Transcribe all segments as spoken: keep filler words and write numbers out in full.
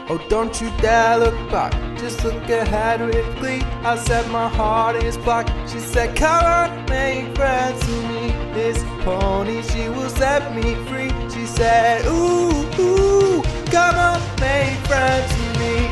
Oh, don't you dare look back, just look ahead with glee. I said my heart is black. She said, come on, make friends with me. This pony, she will set me free. She said, ooh, ooh, come on, make friends with me.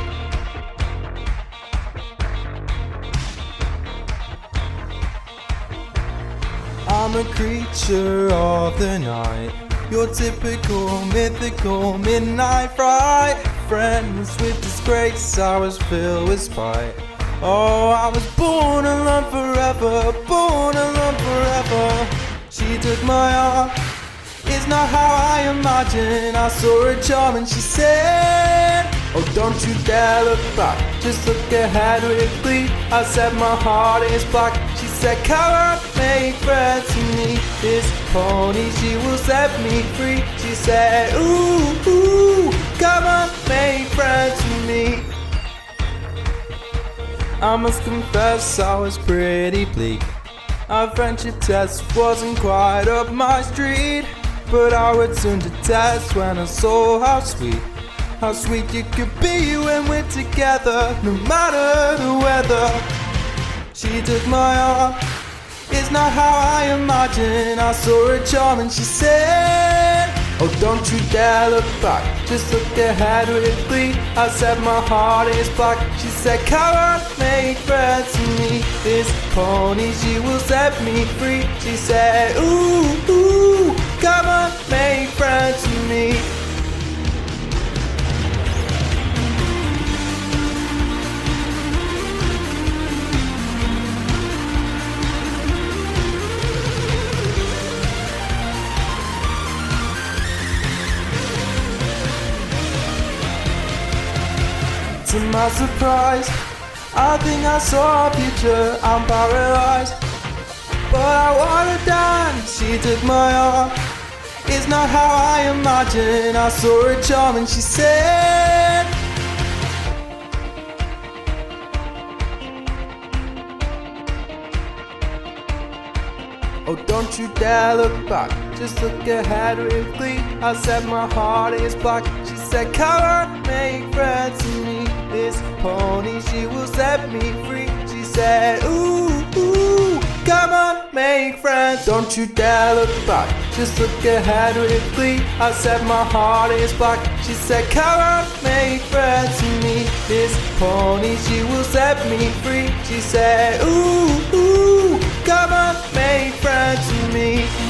I'm a creature of the night, your typical mythical midnight fright. Friends with disgrace, I was filled with spite. Oh, I was born alone forever, born alone forever. She took my arm, it's not how I imagined. I saw her charm and she said, oh, don't you dare look back, just look ahead with glee. I said my heart is black. She said, come on, make friends with me. This pony, she will set me free. She said, ooh, ooh, come on, make friends with me. I must confess I was pretty bleak. Our friendship test wasn't quite up my street, but I would turn to test when I saw how sweet, how sweet you could be when we're together, no matter the weather. She took my arm, it's not how I imagined. I saw her charm and she said, oh, don't you dare look back, just look ahead with glee. I said my heart is black. She said, come on, make friends with me. This pony, she will set me free. She said, ooh, ooh, come on, make friends with me. To my surprise, I think I saw a future, I'm paralyzed, but I wanna dance. She took my arm, it's not how I imagined. I saw her charm and she said, oh, don't you dare look back, just look ahead with glee. I said my heart is black. She said, come on, make friends with me. This pony, she will set me free. She said, ooh, ooh, come on, make friends. Don't you dare look back, just look ahead with glee. I said my heart is black. She said, come on, make friends with me. This pony, she will set me free. She said, ooh, ooh, come on, make friends with me.